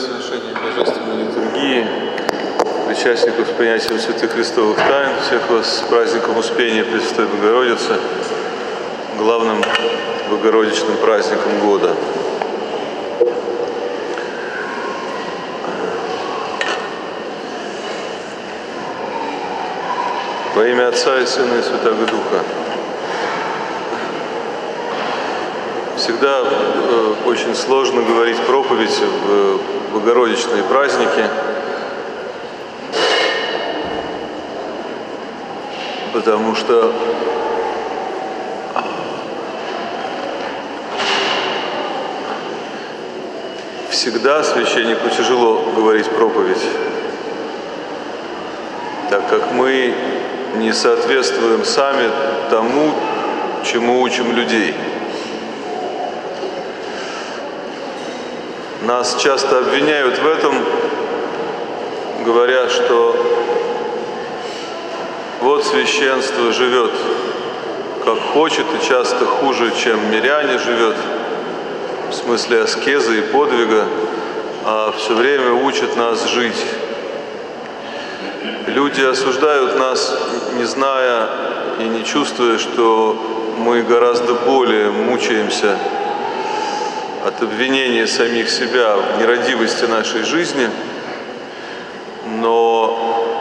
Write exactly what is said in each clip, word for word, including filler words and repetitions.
совершения Божественной литургии, причастников с принятием святых христовых тайн, всех вас с праздником Успения Пресвятой Богородицы, главным богородичным праздником года. Во имя Отца и Сына и Святаго Духа. Всегда э, очень сложно говорить проповедь в богородичные праздники, потому что всегда священнику тяжело говорить проповедь, так как мы не соответствуем сами тому, чему учим людей. Нас часто обвиняют в этом, говоря, что вот священство живет как хочет и часто хуже, чем миряне живет, в смысле аскезы и подвига, а все время учат нас жить. Люди осуждают нас, не зная и не чувствуя, что мы гораздо более мучаемся от обвинения самих себя в нерадивости нашей жизни, но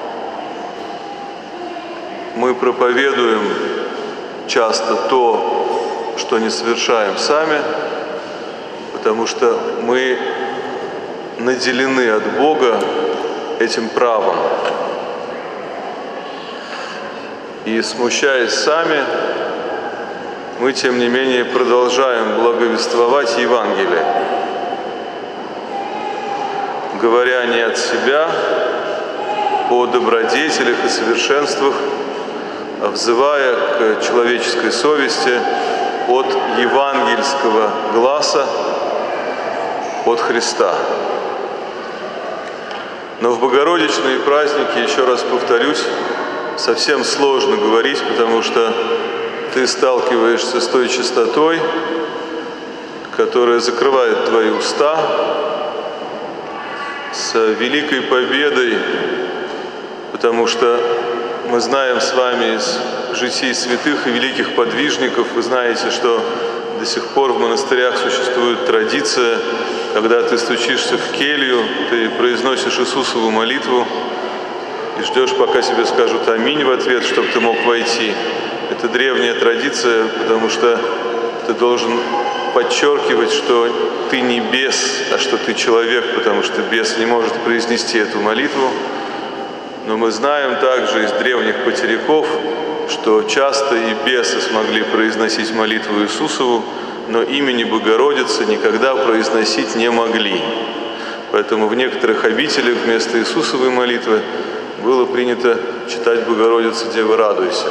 мы проповедуем часто то, что не совершаем сами, потому что мы наделены от Бога этим правом. И, смущаясь сами, мы, тем не менее, продолжаем благовествовать Евангелие, говоря не от себя, о добродетелях и совершенствах, а взывая к человеческой совести от евангельского гласа, от Христа. Но в богородичные праздники, еще раз повторюсь, совсем сложно говорить, потому что ты сталкиваешься с той чистотой, которая закрывает твои уста, с великой победой, потому что мы знаем с вами из житий святых и великих подвижников, вы знаете, что до сих пор в монастырях существует традиция, когда ты стучишься в келью, ты произносишь Иисусову молитву и ждешь, пока тебе скажут «Аминь» в ответ, чтобы ты мог войти. Это древняя традиция, потому что ты должен подчеркивать, что ты не бес, а что ты человек, потому что бес не может произнести эту молитву. Но мы знаем также из древних потеряков, что часто и бесы смогли произносить молитву Иисусову, но имени Богородицы никогда произносить не могли. Поэтому в некоторых обителях вместо Иисусовой молитвы было принято читать «Богородица, Дева, радуйся».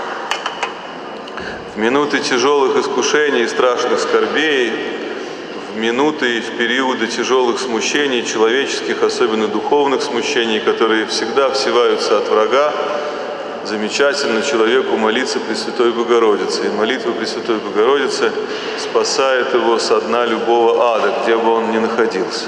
В минуты тяжелых искушений и страшных скорбей, в минуты и в периоды тяжелых смущений, человеческих, особенно духовных смущений, которые всегда всеваются от врага, замечательно человеку молиться Пресвятой Богородице. И молитва Пресвятой Богородицы спасает его со дна любого ада, где бы он ни находился.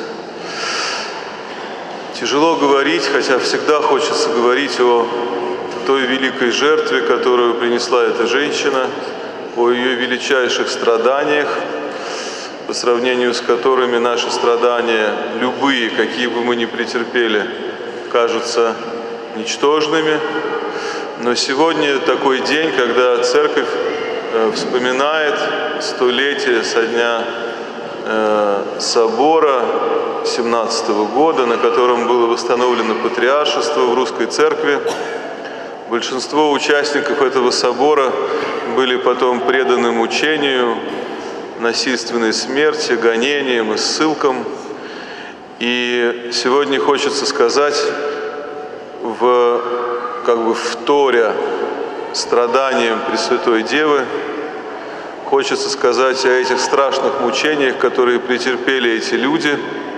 Тяжело говорить, хотя всегда хочется говорить о той великой жертве, которую принесла эта женщина, о ее величайших страданиях, по сравнению с которыми наши страдания, любые, какие бы мы ни претерпели, кажутся ничтожными. Но сегодня такой день, когда Церковь вспоминает столетие со дня собора семнадцатого года, на котором было восстановлено патриаршество в Русской Церкви. Большинство участников этого собора были потом преданы мучению, насильственной смерти, гонениям и ссылкам. И сегодня хочется сказать, в, как бы вторя страданиям Пресвятой Девы, хочется сказать о этих страшных мучениях, которые претерпели эти люди,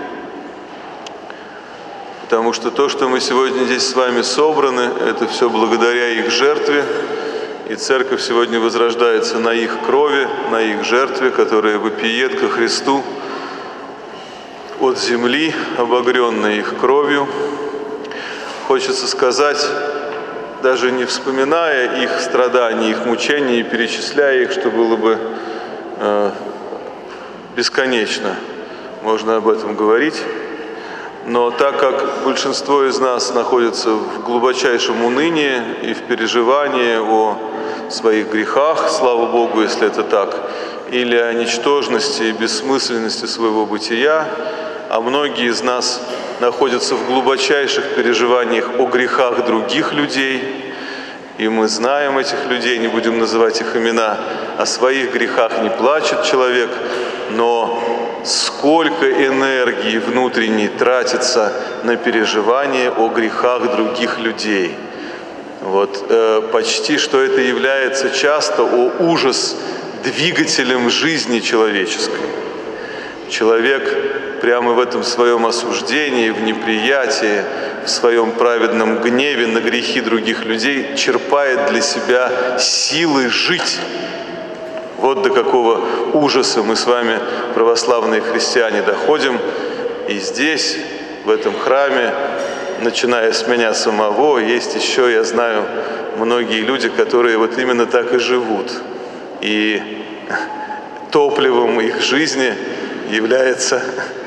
потому что то, что мы сегодня здесь с вами собраны, это все благодаря их жертве, и Церковь сегодня возрождается на их крови, на их жертве, которая вопиет ко Христу. от земли, обогренные их кровью. Хочется сказать, даже не вспоминая их страдания, их мучения и перечисляя их, что было бы э, бесконечно, можно об этом говорить. Но так как большинство из нас находится в глубочайшем унынии и в переживании о своих грехах, слава Богу, если это так, или о ничтожности и бессмысленности своего бытия, а многие из нас находятся в глубочайших переживаниях о грехах других людей, и мы знаем этих людей, не будем называть их имена, о своих грехах не плачет человек, но сколько энергии внутренней тратится на переживание о грехах других людей. Вот, э, почти что это является часто, о ужас, двигателем жизни человеческой. Человек прямо в этом своем осуждении, в неприятии, в своем праведном гневе на грехи других людей черпает для себя силы жить. Вот до какого ужаса мы с вами, православные христиане, доходим. И здесь, в этом храме, начиная с меня самого, есть еще, я знаю, многие люди, которые вот именно так и живут. И топливом их жизни является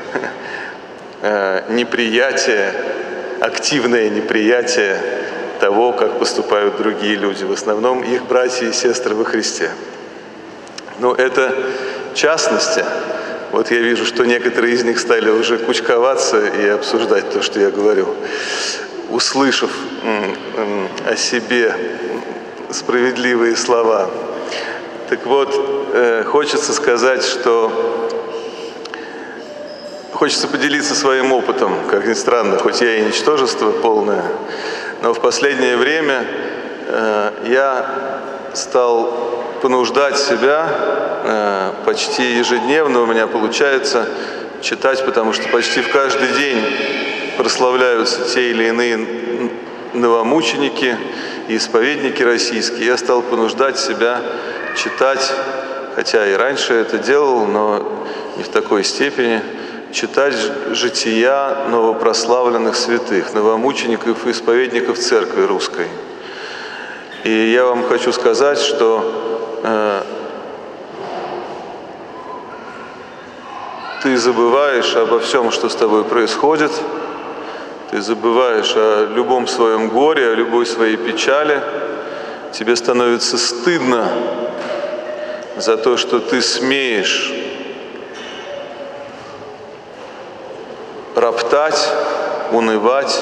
неприятие, активное неприятие того, как поступают другие люди, в основном их братья и сестры во Христе. Но это частности. Вот я вижу, что некоторые из них стали уже кучковаться и обсуждать то, что я говорю, услышав о себе справедливые слова. Так вот, хочется сказать, что хочется поделиться своим опытом, как ни странно, хоть я и ничтожество полное, но в последнее время я стал понуждать себя почти ежедневно, у меня получается читать, потому что почти в каждый день прославляются те или иные новомученики и исповедники российские. Я стал понуждать себя читать, хотя и раньше это делал, но не в такой степени, читать жития новопрославленных святых, новомучеников и исповедников Церкви Русской. И я вам хочу сказать, что э, ты забываешь обо всем, что с тобой происходит, ты забываешь о любом своем горе, о любой своей печали, тебе становится стыдно за то, что ты смеешь роптать, унывать,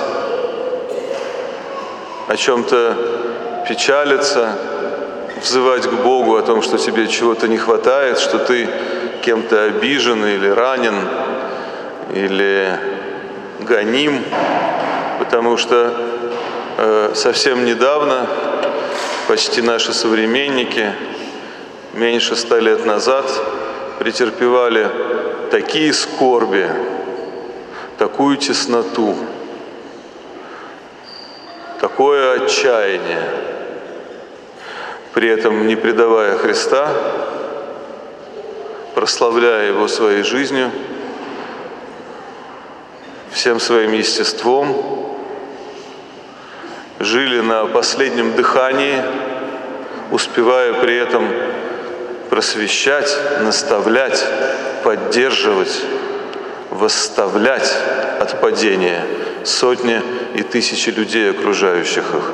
о чем-то печалиться, взывать к Богу о том, что тебе чего-то не хватает, что ты кем-то обижен или ранен, или гоним, потому что э, совсем недавно почти наши современники, меньше ста лет назад, претерпевали такие скорби, такую тесноту, такое отчаяние, при этом не предавая Христа, прославляя Его своей жизнью, всем своим естеством, жили на последнем дыхании, успевая при этом просвещать, наставлять, поддерживать, восставлять от падения сотни и тысячи людей, окружающих их.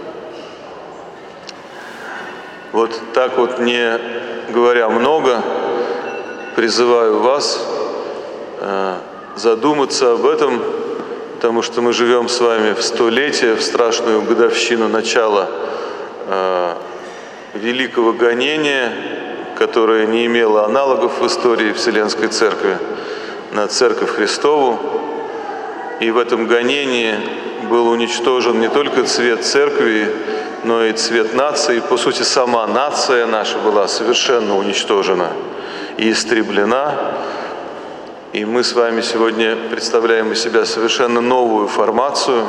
Вот так вот, не говоря много, призываю вас э, задуматься об этом, потому что мы живем с вами в столетие, в страшную годовщину начала э, великого гонения, которое не имело аналогов в истории Вселенской Церкви, на Церковь Христову. И в этом гонении был уничтожен не только цвет Церкви, но и цвет нации. По сути, сама нация наша была совершенно уничтожена и истреблена. И мы с вами сегодня представляем из себя совершенно новую формацию,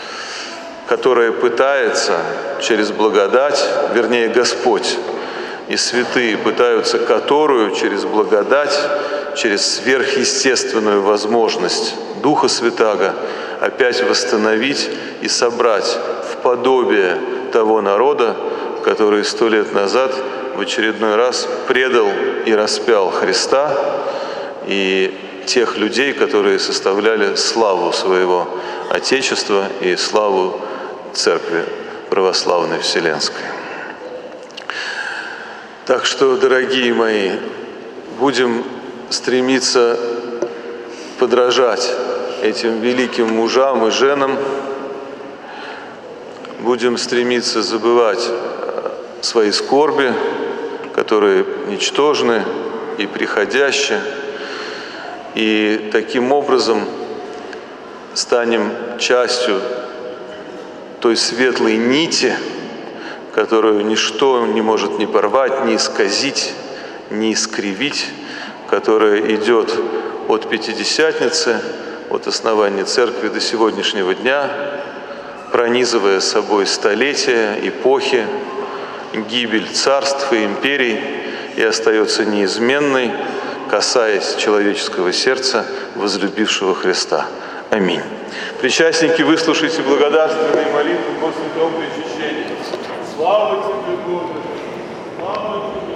которая пытается через благодать, вернее, Господь и святые пытаются которую через благодать, через сверхъестественную возможность Духа Святаго опять восстановить и собрать в подобие того народа, который сто лет назад в очередной раз предал и распял Христа и тех людей, которые составляли славу своего Отечества и славу Церкви Православной Вселенской. Так что, дорогие мои, будем стремиться подражать этим великим мужам и женам, будем стремиться забывать свои скорби, которые ничтожны и приходящие, и таким образом станем частью той светлой нити, которую ничто не может ни порвать, ни исказить, ни искривить, которая идет от Пятидесятницы, от основания Церкви до сегодняшнего дня, пронизывая собой столетия, эпохи, гибель царств и империй, и остается неизменной, касаясь человеческого сердца, возлюбившего Христа. Аминь. Причастники, выслушайте благодарственные молитвы после святого причащения. Слава тебе, Боже! Слава тебе!